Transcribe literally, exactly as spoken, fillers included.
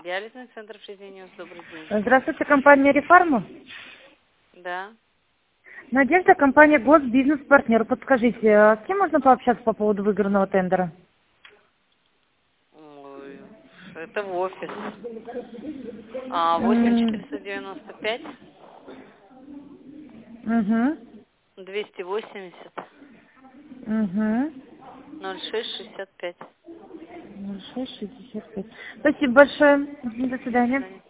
Диализный центр Фрезениус, добрый день. Здравствуйте, компания «Рефарма». Да. Надежда, компания «Госбизнес-партнер». Подскажите, а с кем можно пообщаться по поводу выигранного тендера? Ой, это в офис. А, восемь четыреста девяносто пять Угу. двести восемьдесят Угу. ноль шесть шестьдесят пять. шесть шестьдесят пять. Спасибо большое. До До свидания. свидания.